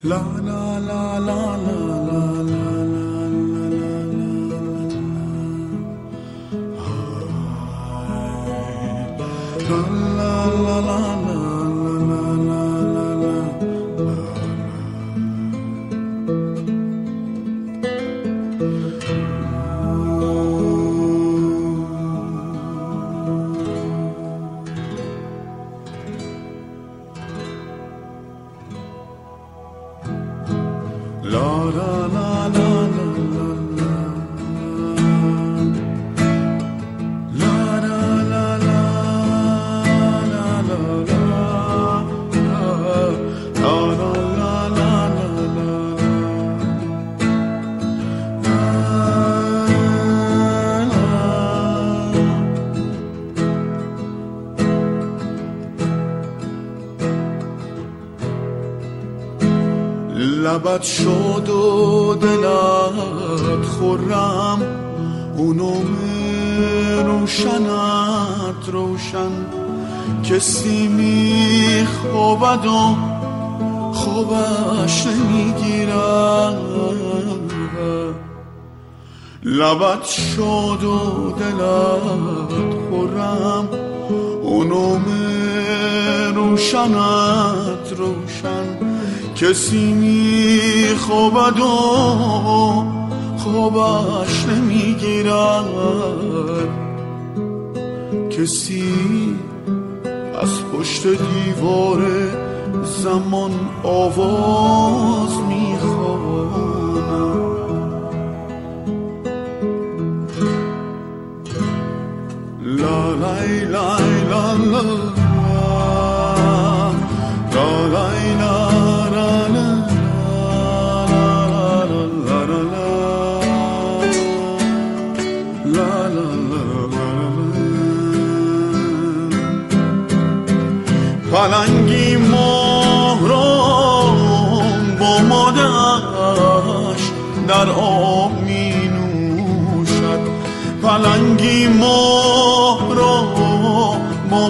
La la la la la la la لبت شد و دلت خورم اونم روشنت روشن کسی میخوابد و خوابش نمیگیرد لبت شد و دلت خورم اونم روشنت روشن کسی میخوابد و خوابش نمیگیرد کسی از پشت دیوار زمان آواز میخواند لا لای لای لا لا لا لای لا پلنگی ماه را با مادرش در آب می نوشد پلنگی ماه را با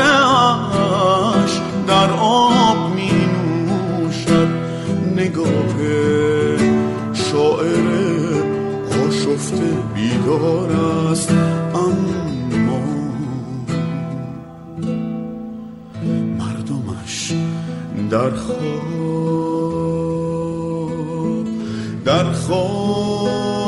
مادرش در آب می نوشد نگاه شاعر آشفته بیدار است اما مردمش در خواب